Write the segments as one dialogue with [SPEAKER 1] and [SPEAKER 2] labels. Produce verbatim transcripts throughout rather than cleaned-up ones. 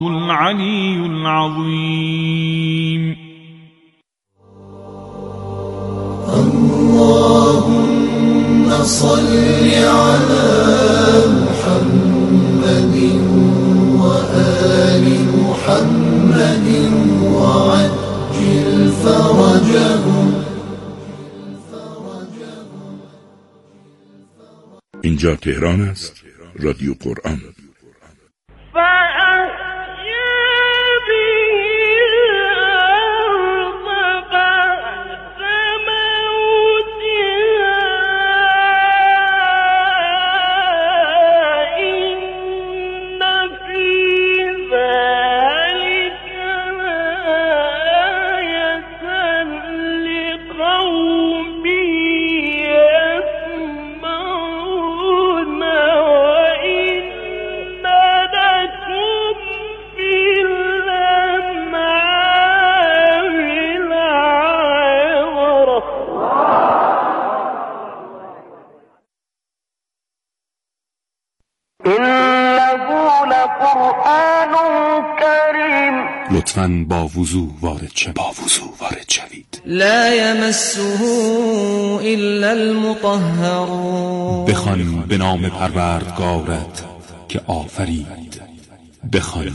[SPEAKER 1] العلی العظیم.
[SPEAKER 2] اللهم صل على محمد وآل محمد وعجل فرجهم.
[SPEAKER 3] اینجا تهران است، رادیو قرآن.
[SPEAKER 4] لطفاً با وضو وارد شوید. با وضو وارد شوید.
[SPEAKER 5] لا یمسه الا المطهرون.
[SPEAKER 4] بخوان به نام پروردگارت که آفرید. بخوان.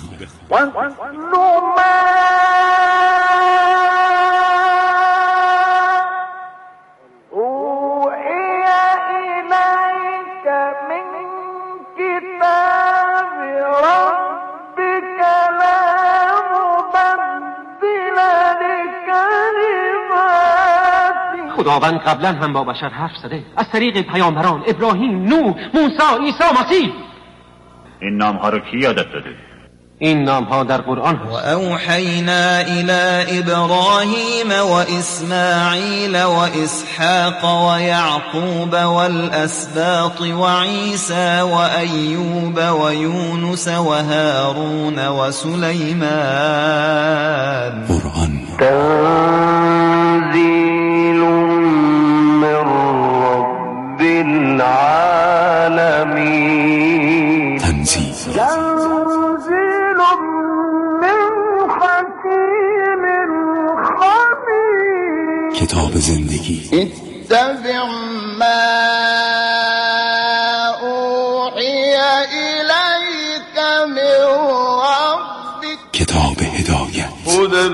[SPEAKER 6] خداوند قبلا هم با بشر حرف زده از طریق پیامبران ابراهیم، نوح، موسی، عیسی مسیح.
[SPEAKER 7] این نام ها رو کی یادت داده؟
[SPEAKER 6] این نام ها در قرآن هست.
[SPEAKER 5] و اوحینا الی ابراهیم و اسماعیل و اسحاق و یعقوب والاسباط و عیسی و ایوب و یونس و هارون و سلیمان.
[SPEAKER 4] قرآن
[SPEAKER 2] تنزیل من رب العالمین.
[SPEAKER 4] تنزیل
[SPEAKER 2] تنزیل من حکیم خبیر.
[SPEAKER 4] کتاب زندگی.
[SPEAKER 2] اتبع ما اوحی الیک من ربک.
[SPEAKER 4] کتاب هدایت.
[SPEAKER 2] هدی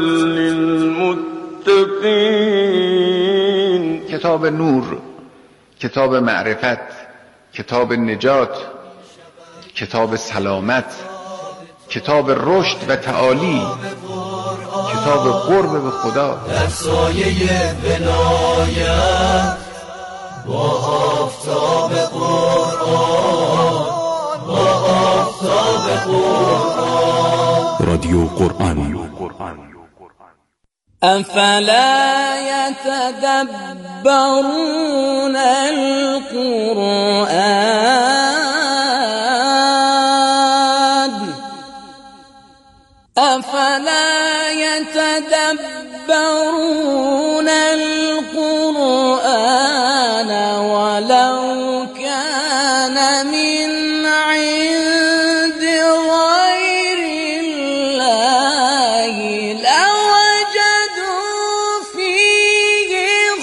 [SPEAKER 2] للمتقین. کتاب نور، کتاب معرفت، کتاب نجات، کتاب سلامت، کتاب رشد و تعالی، کتاب قرب به خدا. در سایه ولایت با آفتاب قرآن، با آفتاب قرآن.
[SPEAKER 4] رادیو قرآن.
[SPEAKER 5] افلا یتدبرون القرآن افلا یتدبرون القرآن ولو كان من عند غير الله لوجدوا فيه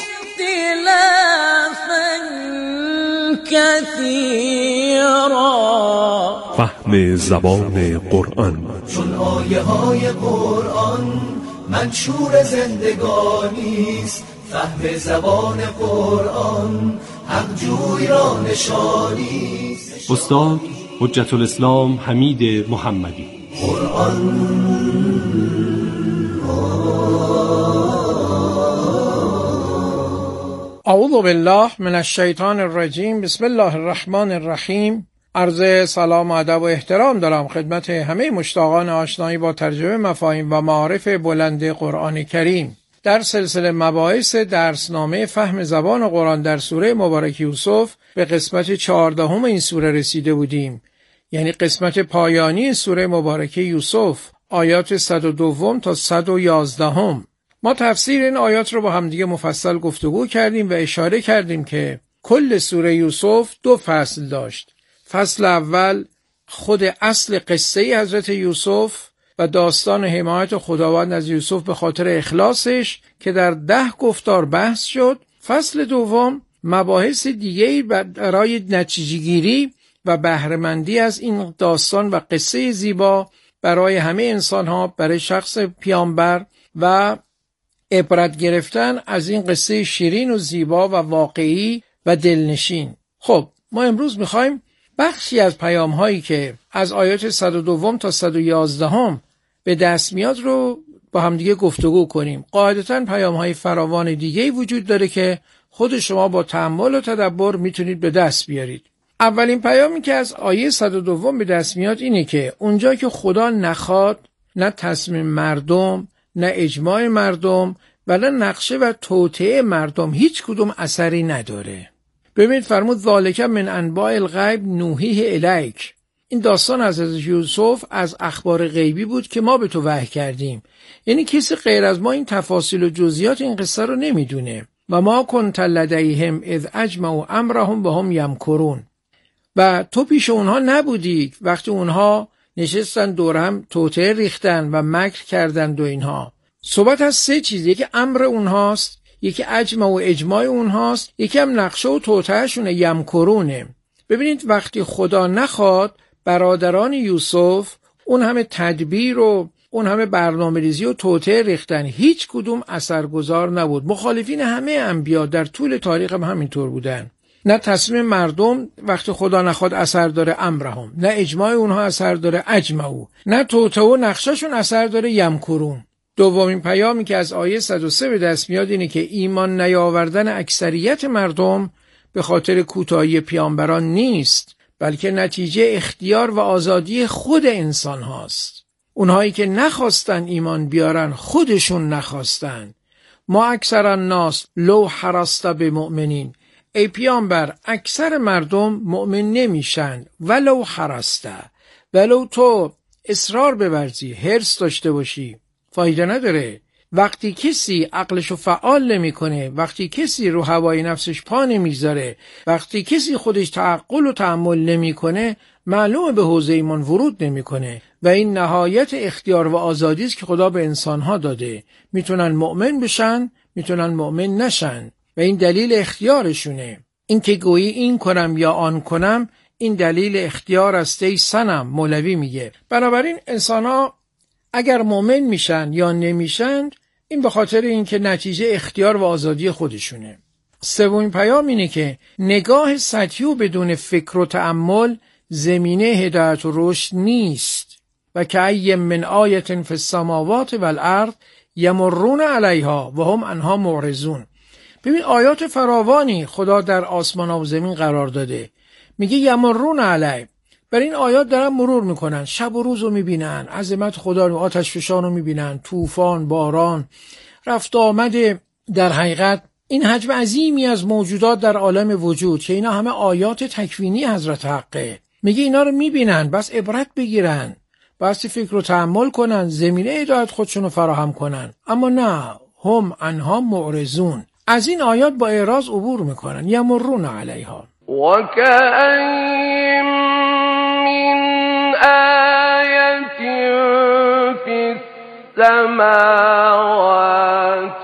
[SPEAKER 5] اختلافا كثيرا.
[SPEAKER 4] فهم زبان قرآن.
[SPEAKER 2] چون آیه های قرآن منشور زندگانی است، فهم زبان قرآن حق جوی را نشانی است.
[SPEAKER 6] استاد حجت الاسلام حمید محمدی.
[SPEAKER 2] قرآن
[SPEAKER 8] اعوذ بالله من الشیطان الرجیم. بسم الله الرحمن الرحیم. عرض سلام و ادب و احترام دارم خدمت همه مشتاقان آشنایی با ترجمه مفاهیم و معارف بلند قرآن کریم. در سلسله مباحث درسنامه فهم زبان قرآن در سوره مبارک یوسف به قسمت چهاردهم این سوره رسیده بودیم، یعنی قسمت پایانی سوره مبارک یوسف، آیات صد و دو تا صد و یازده. ما تفسیر این آیات رو با همدیگه مفصل گفتگو کردیم و اشاره کردیم که کل سوره یوسف دو فصل داشت. فصل اول خود اصل قصه حضرت یوسف و داستان حمایت خداوند از یوسف به خاطر اخلاصش که در ده گفتار بحث شد. فصل دوم مباحث دیگه‌ای برای نتیجه‌گیری و بهره‌مندی از این داستان و قصه زیبا برای همه انسان‌ها، برای شخص پیامبر و عبرت گرفتن از این قصه شیرین و زیبا و واقعی و دلنشین. خب ما امروز می‌خوایم بخشی از پیام‌هایی که از آیات صد و دو تا صد و یازده هم به دست میاد رو با هم دیگه گفتگو کنیم. قاعدتاً پیام‌های فراوان دیگه‌ای وجود داره که خود شما با تأمل و تدبر میتونید به دست بیارید. اولین پیامی که از آیه صد و دو به دست میاد اینه که اونجا که خدا نخواد، نه تصمیم مردم، نه اجماع مردم و نه نقشه و توطئه مردم هیچ کدوم اثری نداره. ببینید فرمود ذالک من انباء الغیب نوحیه الیک. این داستان از حضرت یوسف از اخبار غیبی بود که ما به تو وحی کردیم. یعنی کسی غیر از ما این تفاصیل و جزئیات این قصه رو نمیدونه. و ما کنت لدیهم اذ اجمعوا امرهم و هم یمکرون. و تو پیش اونها نبودی وقتی اونها نشستن دور هم توطئه ریختن و مکر کردند و اینها. صحبت از سه چیز، یکی امر اونهاست، یکی اجمع و اجماع اونهاست، یکی هم نقشه و توطئه‌شونه، یمکرونه. ببینید وقتی خدا نخواد، برادران یوسف اون همه تدبیر و اون همه برنامه‌ریزی و توطئه ریختن، هیچ کدوم اثرگذار نبود. مخالفین همه انبیا در طول تاریخ هم همینطور بودن. نه تصمیم مردم وقتی خدا نخواد اثر داره امرهم، نه اجماع اونها اثر داره اجمعو، نه توطئه و نقشه‌شون اثر داره یمکرون. دومین پیامی که از آیه صد و سه به دست میاد اینه که ایمان نیاوردن اکثریت مردم به خاطر کوتاهی پیامبران نیست، بلکه نتیجه اختیار و آزادی خود انسان هاست. اونهایی که نخواستن ایمان بیارن خودشون نخواستن. ما اکثر الناس لو حرصت بمؤمنین. ای پیامبر اکثر مردم مؤمن نمیشن ولو حرصت، ولو تو اصرار بورزی، حرص داشته باشی، فایده نداره. وقتی کسی عقلشو فعال نمیکنه، وقتی کسی رو هوای نفسش پا نمیذاره، وقتی کسی خودش تعقل و تأمل نمیکنه، معلومه به حوزه ایمان ورود نمیکنه. و این نهایت اختیار و آزادی است که خدا به انسانها داده. میتونن مؤمن بشن، میتونن مؤمن نشن و این دلیل اختیارشونه. این که گویی این کنم یا آن کنم، این دلیل اختیار است ای صنم، مولوی میگه. بنابراین انسانها اگر مؤمن میشن یا نمیشن، این به خاطر اینکه نتیجه اختیار و آزادی خودشونه. سومین پیام اینه که نگاه سطحی و بدون فکر و تأمل زمینه هدایت و رشد نیست. و کأی من آیة فی السماوات والارض یمرون علیها و هم عنها معرضون. ببین آیات فراوانی خدا در آسمان و زمین قرار داده. میگه یمرون علی، بر این آیات دارن مرور میکنن، شب و روز رو میبینن، عظمت خدا رو، آتش فشان رو میبینن، طوفان، باران، رفت آمد. در حقیقت این حجم عظیمی از موجودات در عالم وجود که اینا همه آیات تکوینی حضرت حقه. میگه اینا رو میبینن، بس عبرت بگیرن، بس فکر و تأمل کنن، زمینه هدایت خودشون رو فراهم کنن. اما نه، هم عنها معرضون، از این آیات با اعراض عبور میکنن. یمرون علیها
[SPEAKER 5] و کأین من آیة فی السماوات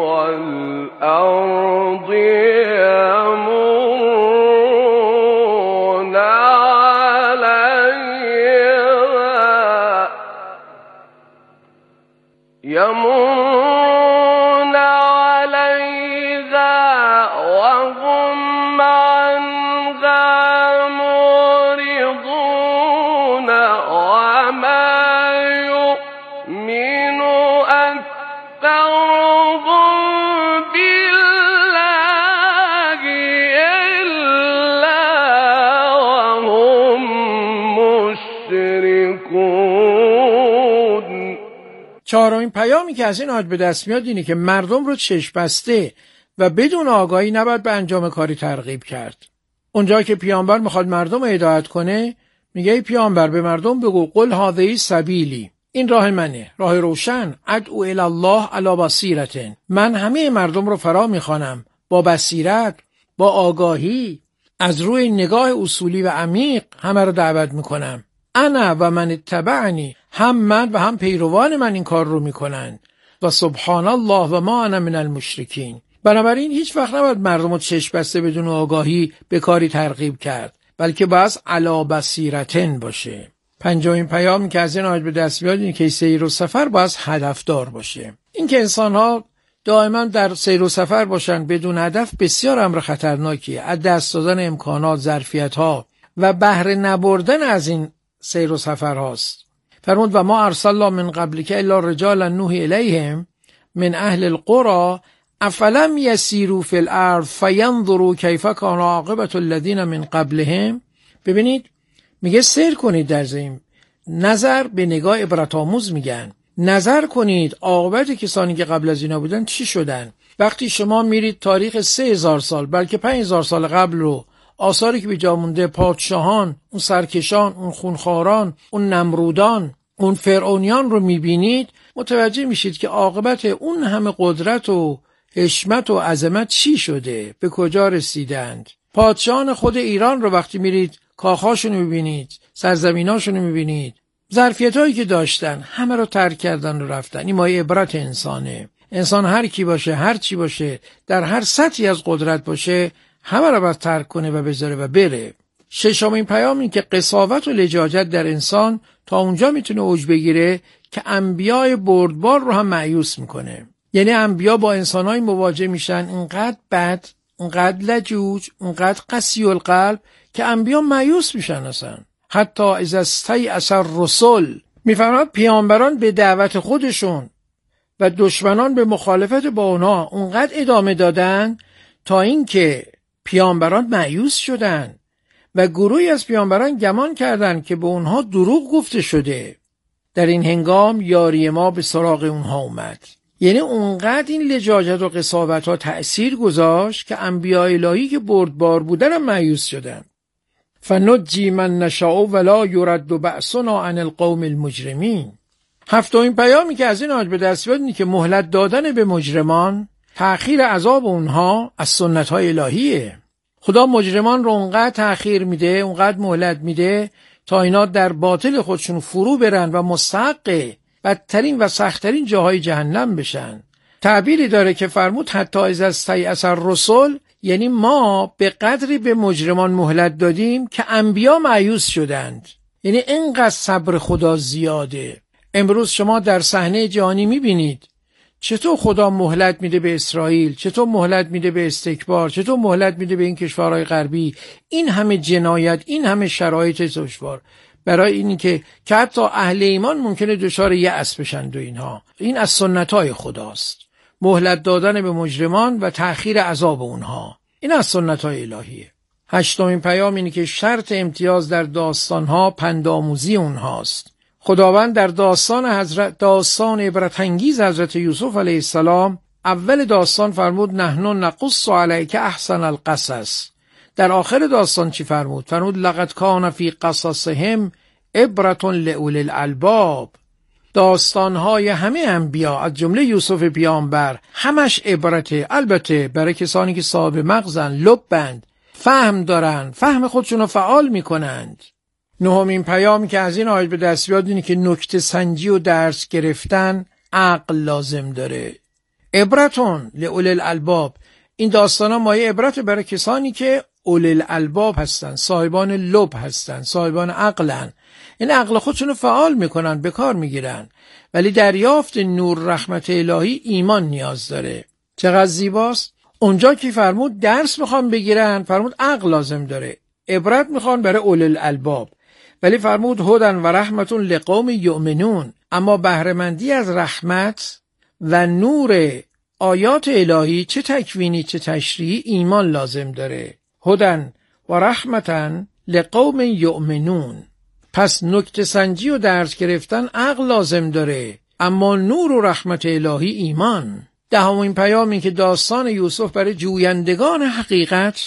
[SPEAKER 5] والأرض یمرون علیها یمرون علیها وهم عنها معرضون وما یؤمن أکثرهم بالله إلا وهم مشركون.
[SPEAKER 8] چهارمین پیامی که از این آیات به دست میاد اینه که مردم رو چشم بسته و بدون آگاهی نباید به انجام کاری ترغیب کرد. اونجا که پیامبر میخواد مردم رو هدایت کنه، میگه ای پیامبر به مردم بگو قل هذه سبیلی، این راه منه، راه روشن، ادعو الی الله علی بصیرة، من همه مردم رو فرا میخوانم با بصیرت، با آگاهی، از روی نگاه اصولی و عمیق همه رو دعوت میکنم. انا و من اتبعنی، هم من و هم پیروان من این کار رو میکنن و سبحان الله و ما انا من المشرکین. بنابراین هیچ وقت نباید مردم رو چشم بسته بدون آگاهی به کاری ترغیب کرد، بلکه باید علی بصیرتن باشه. پنجمین پیامی که از این آیه به دست میاد اینه که سیر و سفر باید هدفدار باشه. این که انسان‌ها دائما در سیر و سفر باشن بدون هدف بسیار امر خطرناکیه. از دست دادن امکانات، ظرفیت‌ها و بهره نبردن از این سیر و سفر هاست. فرمود و ما ارسلنا من قبلک الا رجالا نوحی الیهم من اهل القرى افلم یسیروا فی الارض فینظروا کیف کان عاقبة الذین من قبلهم. ببینید میگه سیر کنید در زمین، نظر به نگاه عبرت آموز میگن، نظر کنید عاقبت کسانی که قبل از اینا بودن چی شدن. وقتی شما میرید تاریخ سه هزار سال بلکه پنج هزار سال قبل رو، آثاری که به جا مونده، پادشاهان، اون سرکشان، اون خونخواران، اون نمرودان، اون فرعونیان رو میبینید، متوجه میشید که عاقبت اون همه قدرت و حشمت و عظمت چی شده، به کجا رسیدند. پادشاهان خود ایران رو وقتی میرید کاخاشون رو میبینید، سرزمیناشون رو میبینید، ظرفیتایی که داشتن همه رو ترک کردن و رفتن. این مایه عبرت انسانه. انسان هر کی باشه، هر چی باشه، در هر سطحی از قدرت باشه، همه رو باید ترک کنه و بذاره و بره. ششمین پیام این که قساوت و لجاجت در انسان تا اونجا میتونه اوج بگیره که انبیای بردبار رو هم مایوس میکنه. یعنی انبیا با انسانای مواجه میشن اینقدر بد، اینقدر لجوج، اینقدر قسی القلب که انبیا مایوس میشن اصلا. حتی اذا استیأس الرسل، میفرماد پیامبران به دعوت خودشون و دشمنان به مخالفت با اونها اونقدر ادامه دادن تا اینکه پیامبران مایوس شدن و گروهی از پیامبران گمان کردند که به اونها دروغ گفته شده. در این هنگام یاری ما به سراغ اونها اومد. یعنی اونقدر این لجاجت و قساوت ها تأثیر گذاشت که انبیاء الهی که بردبار بودن هم مایوس شدن. فنجی من نشاء ولا یرد بأسنا عن القوم المجرمین. هفتمین پیامی که از این آیه به دست میاد اینه که مهلت دادن به مجرمان، تأخیر عذاب اونها از سنت های الهیه. خدا مجرمان رو اونقدر تأخیر میده، اونقدر مهلت میده تا اینا در باطل خودشون فرو برن و مستحق بدترین و سختترین جاهای جهنم بشن. تعبیری داره که فرمود حتی اذا استیأس الرسل، یعنی ما به قدری به مجرمان مهلت دادیم که انبیا مایوس شدند. یعنی اینقدر صبر خدا زیاده. امروز شما در صحنه جهانی میبینید چطور خدا مهلت میده به اسرائیل، چطور مهلت میده به استکبار، چطور مهلت میده به این کشورهای غربی. این همه جنایت، این همه شرایط دشوار برای اینی که که حتی اهل ایمان ممکنه دچار یأس بشن. و اینها این از سنت‌های خداست، مهلت دادن به مجرمان و تأخیر عذاب اونها. این از سنت‌های الهیه. هشتمین پیام اینه که شرط امتیاز در داستان‌ها پندآموزی اونهاست. خداوند در داستان حضرت داستان عبرت انگیز حضرت یوسف علیه السلام اول داستان فرمود نحن نقص علیک احسن القصص. در آخر داستان چی فرمود؟ فرمود لقد کان فی قصصهم عبرة لأولی الالباب. داستانهای همه انبیا از جمله یوسف پیامبر همش عبرته، البته برای کسانی که صاحب مغزن، لبند، فهم دارن، فهم خودشون رو فعال میکنند. نهمین پیامی که از این آیه به دست بیاد اینه که نکته سنجی و درس گرفتن عقل لازم داره. عبرتون لأولی الالباب. این داستانا مایه عبرت برای کسانی که اولی الالباب هستن، صاحبان لب هستن، صاحبان عقلن. این عقل خودشون رو فعال میکنن، به کار میگیرن. ولی دریافت نور رحمت الهی ایمان نیاز داره. چقدر زیباست. اونجا که فرمود درس میخوان بگیرن، فرمود عقل لازم داره. عبرت میخوان برای اولی الالباب، ولی فرمود هدن و رحمتون لقوم یؤمنون. اما بهره‌مندی از رحمت و نور آیات الهی چه تکوینی چه تشریعی ایمان لازم داره. هدن و رحمتن لقوم یؤمنون. پس نکته سنجی و درس گرفتن عقل لازم داره، اما نور و رحمت الهی ایمان. دهمین پیامی که داستان یوسف برای جویندگان حقیقت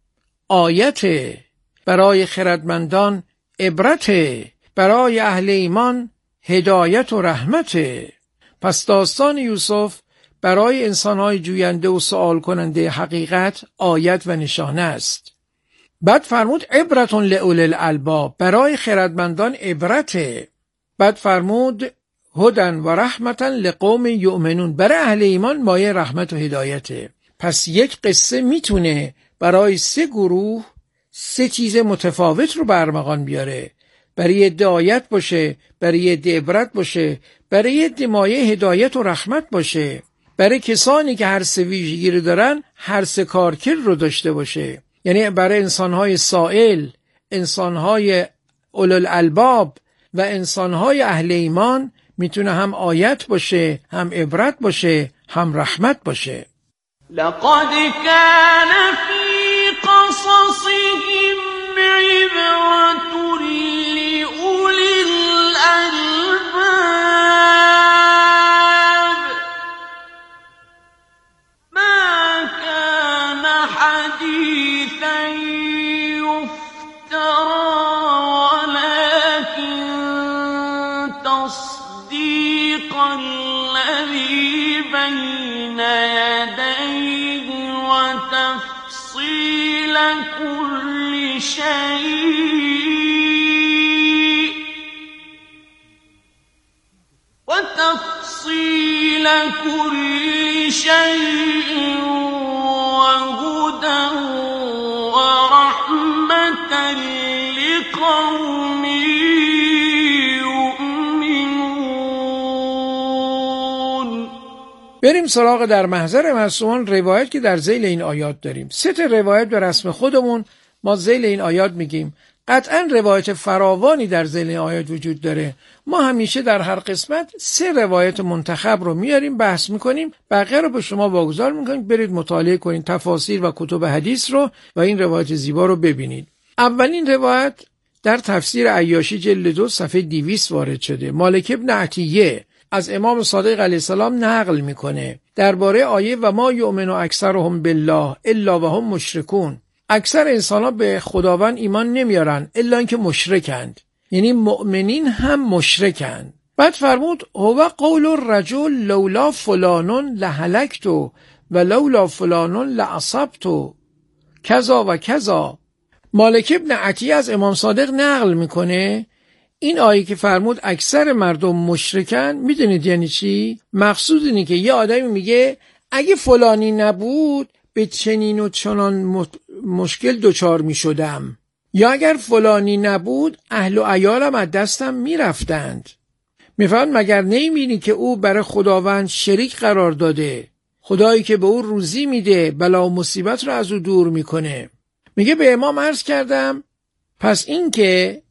[SPEAKER 8] آیت، برای خردمندان عبرت، برای اهل ایمان هدایت و رحمت. پس داستان یوسف برای انسانهای جوینده و سوال کننده حقیقت آیت و نشانه است. بعد فرمود عبرتون لأولی الالباب، برای خردمندان عبرته. بعد فرمود هدن و رحمتا لقوم یؤمنون، برای اهل ایمان مایه رحمت و هدایته. پس یک قصه میتونه برای سه گروه سه چیز متفاوت رو برمغان بیاره. برای عده آیت باشه، برای عده عبرت باشه، برای عده مایه هدایت و رحمت باشه. برای کسانی که هر سه ویژگی رو دارن هر سه کارکرد رو داشته باشه. یعنی برای انسانهای سائل، انسانهای اولوالالباب و انسانهای اهل ایمان میتونه هم آیت باشه، هم عبرت باشه، هم رحمت باشه.
[SPEAKER 1] لقد كان في قصصهم عبرة لأولي الألباب ما كان حديثا يفترى ولكن تصديق الذي بين يديه وتفصيل كل شيء وتفصيل كل شيء وهدى ورحمة لقوم يؤمنون.
[SPEAKER 8] بریم سراغ در محضر معصومان روایت که در ذیل این آیات داریم. سه تا روایت به رسم خودمون ما ذیل این آیات میگیم. قطعا روایت فراوانی در ذیل این آیات وجود داره. ما همیشه در هر قسمت سه روایت منتخب رو میاریم، بحث میکنیم، بقیه رو به شما واگذار میکنیم برید مطالعه کنید تفاسیر و کتب حدیث رو و این روایت زیبا رو ببینید. اولین روایت در تفسیر عیاشی جلد دو صفحه دویست وارد شده. مالک ابن عطیه از امام صادق علیه السلام نقل میکنه درباره آیه و ما یؤمن اکثرهم بالله الا وهم مشرکون. اکثر انسان‌ها به خداوند ایمان نمیارن الا اینکه مشرکند، یعنی مؤمنین هم مشرکند. بعد فرمود هو قول الرجل لولا فلان لهلکت و لولا فلان لاصبت کذا و کذا. مالک ابن عطیه از امام صادق نقل میکنه این آیه که فرمود اکثر مردم مشرکن، میدونید یعنی چی؟ مقصود اینه که یه آدمی میگه اگه فلانی نبود به چنین و چنان مشکل دچار میشدم، یا اگر فلانی نبود اهل و عیالم از دستم میرفتند. میفهمن مگر نمیبینی که او برای خداوند شریک قرار داده، خدایی که به او روزی میده بلا و مصیبت رو از او دور میکنه. میگه به امام عرض کردم پس این که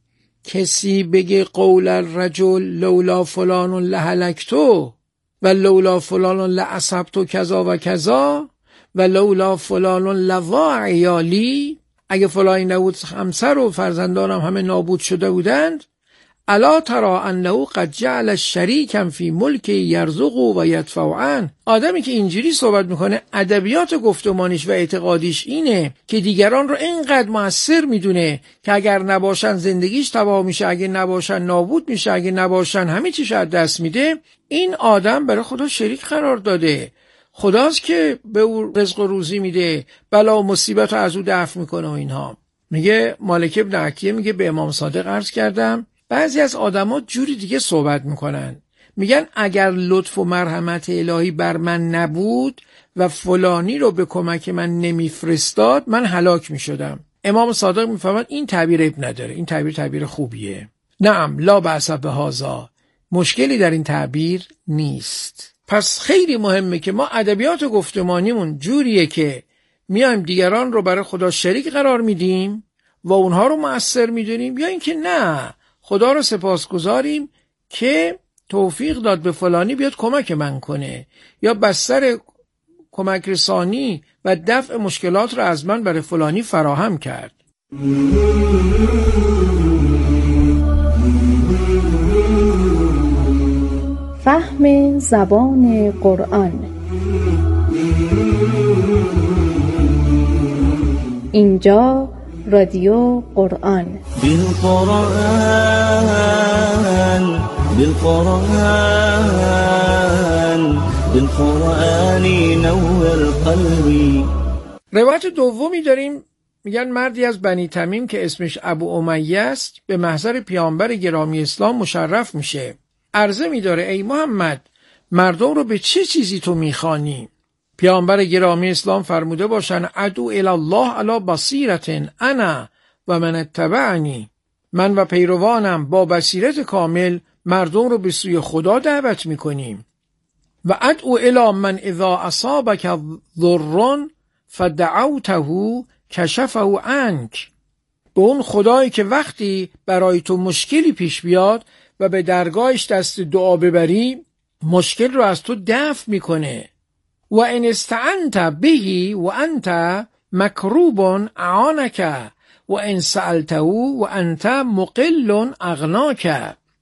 [SPEAKER 8] کسی بگه قول الرجل لولا فلان لهلکتو و لولا فلان لعصبتو کذا و کذا و لولا فلان لوا عیالی، اگه فلانی نبود همسر و فرزندانم همه نابود شده بودند، الا ترى انه قد جعل الشریکا فی ملک یرزق و یدفع عنه. آدمی که اینجوری صحبت میکنه ادبیات گفتمانیش و اعتقادیش اینه که دیگران رو اینقدر مؤثر میدونه که اگر نباشن زندگیش تباه میشه، اگه نباشن نابود میشه، اگه نباشن همه چیش از دست میده. این آدم برای خدا شریک قرار داده، خداست که به او رزق و روزی میده، بلا و مصیبت رو از او دفع میکنه و اینها. میگه مالک ابن عطیه میگه به امام صادق عرض کردم بعضی از آدما جوری دیگه صحبت میکنن، میگن اگر لطف و مرحمت الهی بر من نبود و فلانی رو به کمک من نمیفرستاد من هلاک میشدم. امام صادق میفهمن این تعبیر عیب نداره، این تعبیر تعبیر خوبیه. نعم لا بأس بهذا، مشکلی در این تعبیر نیست. پس خیلی مهمه که ما ادبیات گفتمانیمون جوریه که میایم دیگران رو برای خدا شریک قرار میدیم و اونها رو مؤثر میدونیم، یا اینکه نه خدا رو سپاسگزاریم که توفیق داد به فلانی بیاد کمک من کنه، یا بستر کمک رسانی و دفع مشکلات رو از من برای فلانی فراهم کرد.
[SPEAKER 9] فهم زبان قرآن. اینجا رادیو قرآن. بالقرآن بالقرآن بالقرآن نور قلبی.
[SPEAKER 8] روایت دومی داریم میگن مردی از بنی تمیم که اسمش ابو امیه است به محضر پیامبر گرامی اسلام مشرف میشه. عرضه میداره ای محمد، مردم رو به چه چیزی تو میخوانی؟ پیامبر گرامی اسلام فرموده باشن ادعو الی الله علی بصیرة انا و من اتبعنی، من و پیروانم با بصیرت کامل مردم رو به سوی خدا دعوت میکنیم. و ادعو الی من اذا اصابک ضر فدعوته کشفه عنک، به اون خدایی که وقتی برای تو مشکلی پیش بیاد و به درگاهش دست دعا ببری مشکل رو از تو دفع میکنه. و ان استعنت به و انت مکروب اعانک و ان سألته و انت مقل اغناک.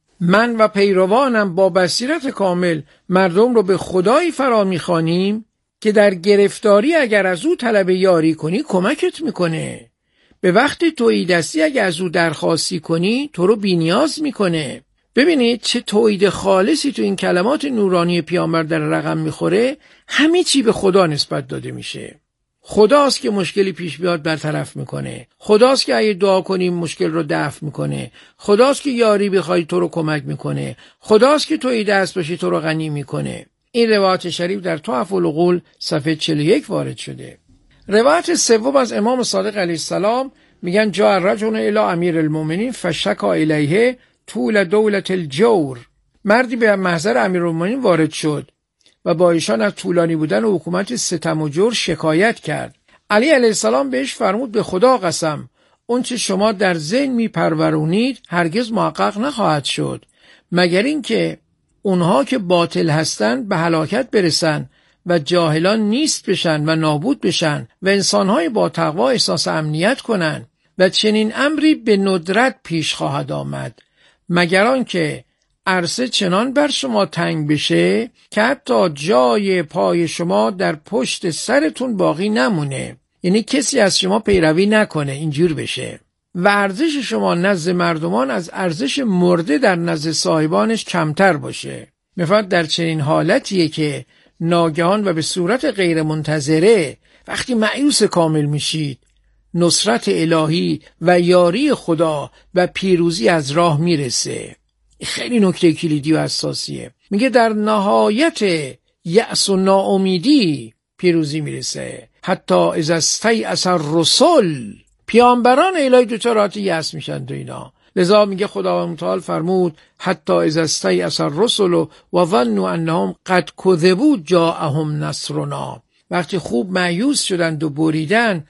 [SPEAKER 8] من و پیروانم با بصیرت کامل مردم رو به خدایی فرا میخوانیم که در گرفتاری اگر از او طلب یاری کنی کمکت میکنه، به وقت تویی دستی اگر از او درخواستی کنی تو رو بی‌نیاز میکنه. ببینید چه توحید خالصی تو این کلمات نورانی پیامبر در رقم میخوره. همه چی به خدا نسبت داده میشه. خداست که مشکلی پیش بیاد برطرف میکنه، خداست که اگه دعا کنیم مشکل رو دفع میکنه، خداست که یاری بخوای تو رو کمک میکنه، خداست که تویی دست باشی تو رو غنی میکنه. این روایت شریف در تحف العقول صفحه چهل و یک وارد شده. روایت سوم از امام صادق علیه السلام میگن جاء الرجل الی امیر المؤمنین فشکا الیه طول دولت الجور. مردی به محضر امیرالمومنین وارد شد و با ایشان از طولانی بودن و حکومت ستم و جور شکایت کرد. علی علیه السلام بهش فرمود به خدا قسم اون چه شما در ذهن میپرورونید هرگز محقق نخواهد شد، مگر اینکه اونها که باطل هستند به هلاکت برسن و جاهلان نیست بشن و نابود بشن و انسانهای با تقوا احساس امنیت کنن و چنین امری به ندرت پیش خواهد آمد، مگر آنکه عرصه چنان بر شما تنگ بشه که حتی جای پای شما در پشت سرتون باقی نمونه، یعنی کسی از شما پیروی نکنه، اینجور بشه و ارزش شما نزد مردمان از ارزش مرده در نزد صاحبانش کمتر باشه. مثلا در چنین حالتیه که ناگهان و به صورت غیر منتظره وقتی مایوس کامل میشید نصرت الهی و یاری خدا و پیروزی از راه میرسه. خیلی نکته کلیدی و اساسیه. میگه در نهایت یأس و ناامیدی پیروزی میرسه. حتی اذا استیأس الرسل، پیامبران الهی دوچار راحت یأس میشن تو اینا. لذا میگه خداوند متعال فرمود حتی اذا استیأس الرسل و ظنوا انهم قد کذبوا جاءهم نصرنا، وقتی خوب مایوس شدند و بریدن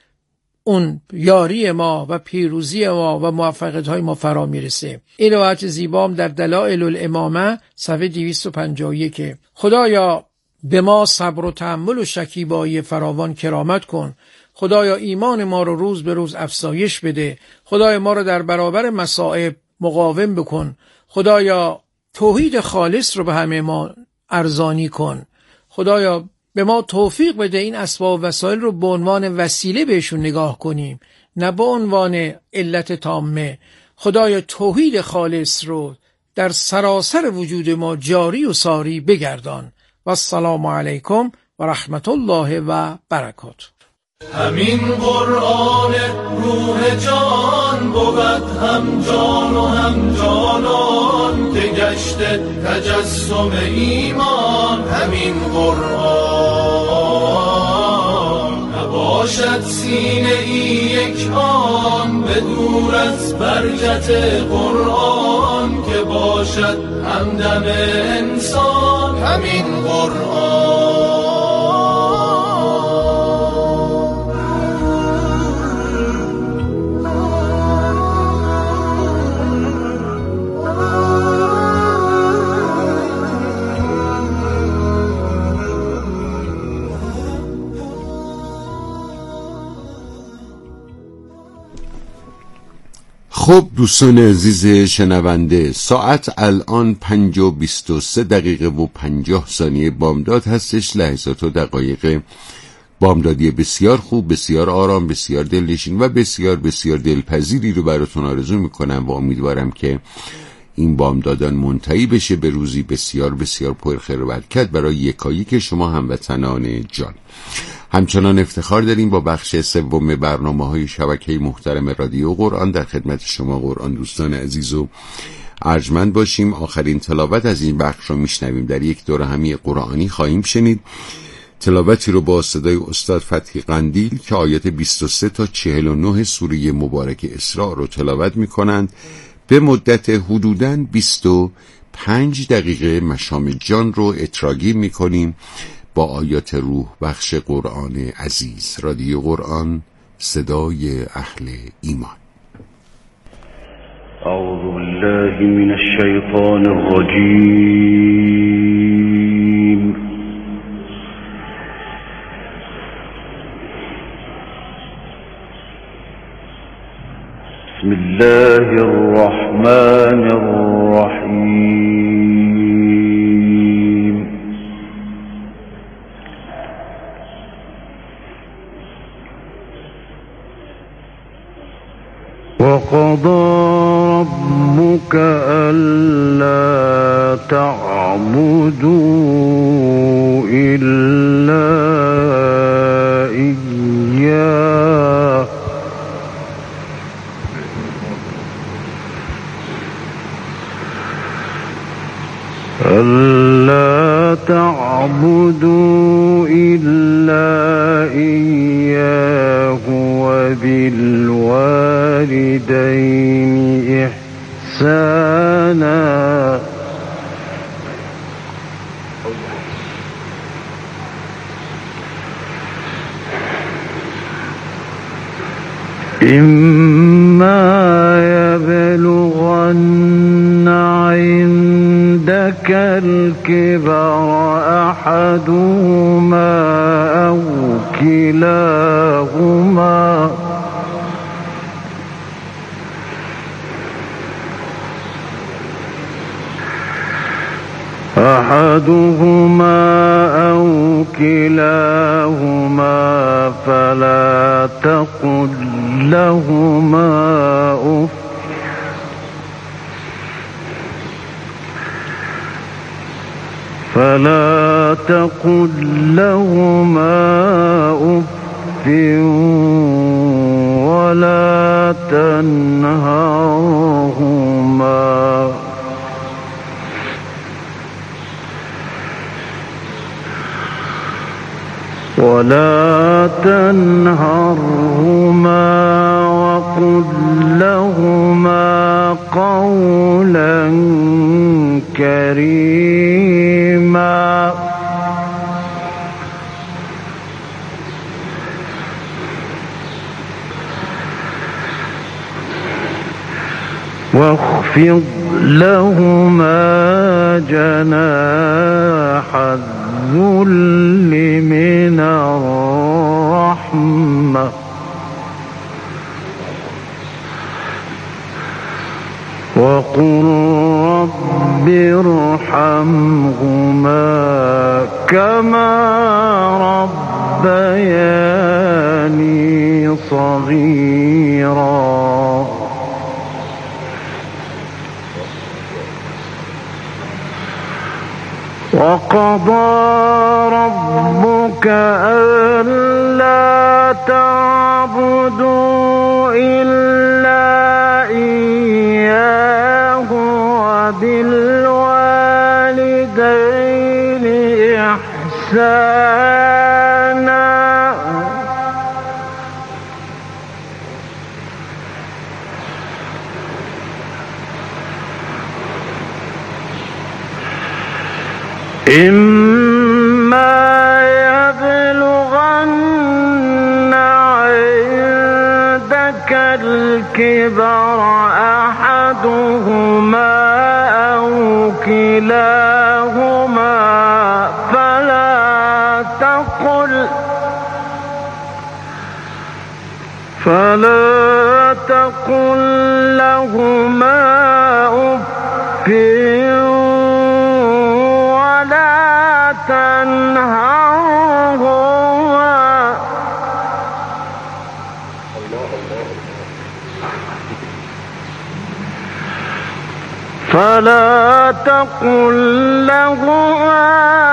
[SPEAKER 8] اون یاری ما و پیروزی ما و موفقیت های ما فرا میرسه. این روایت زیبام در دلائل الامامه صفحه دویست و پنجاه و یک. خدایا به ما صبر و تحمل و شکیبایی فراوان کرامت کن. خدایا ایمان ما رو روز به روز افزایش بده. خدایا ما رو در برابر مصائب مقاوم بکن. خدایا توحید خالص رو به همه ما ارزانی کن. خدایا به ما توفیق بده این اسباب و وسایل رو به عنوان وسیله بهشون نگاه کنیم، نه به عنوان علت تامه. خدایا توحید خالص رو در سراسر وجود ما جاری و ساری بگردان. و السلام علیکم و رحمت الله و برکاته.
[SPEAKER 2] همین قرآن روح جان بود هم جان و هم جانان که گشته تجسم ایمان. همین قرآن نباشد سینه ای یک آن به دور از برکت قرآن که باشد همدم انسان. همین قرآن
[SPEAKER 10] خب دوستان عزیز شنونده، ساعت الان پنج و بیست و سه دقیقه و پنجاه ثانیه بامداد هستش. لحظات و دقایق بامدادی بسیار خوب، بسیار آرام، بسیار دلنشین و بسیار بسیار دلپذیری رو براتون آرزو میکنم و امیدوارم که این بامدادان منتهی بشه به روزی بسیار بسیار پرخیر و برکت برای یکایک شما هموطنان جان. همچنان افتخار داریم با بخش سوم برنامه‌های شبکه محترم رادیو قرآن در خدمت شما قرآن دوستان عزیز و ارجمند باشیم. آخرین تلاوت از این بخش رو میشنویم. در یک دوره همی قرآنی خواهیم شنید تلاوتی رو با صدای استاد فتحی قندیل که آیات بیست و سه تا چهل و نه سوره مبارک اسراء رو تلاوت میکنند. به مدت حدوداً بیست و پنج دقیقه مشام جان رو اتراگی میکنیم با آیات روح بخش قرآن عزیز. رادیو قرآن، صدای اهل ایمان.
[SPEAKER 11] اعوذ بالله من الشیطان الرجیم. بسم الله الرحمن الرحیم. وقضى ربك ألا تعبدوا إلا إياه ألا تعبدوا إلا إياه وبالوالدين إحسانا إما يبلغن عندك الكبر أحدهما أو كلاهما أحدهما أو كلاهما فلا تقل لهما أف فلا تقل لهما أف ولا تنهرهما ولا تنهرهما وقل لهما قولا كريما واخفض لهما جناح الذل من الرحمة وقل رب ارحمهما كما ربياني صغيرا وقضى ربك ألا تعبدوا إلا إياه وبالوالدين إحسانا إما يبلغن عندك الكبر أحدهما أو كلاهما فلا تقل فلا تقل لهما أف تنهرهما فلا تقل لهما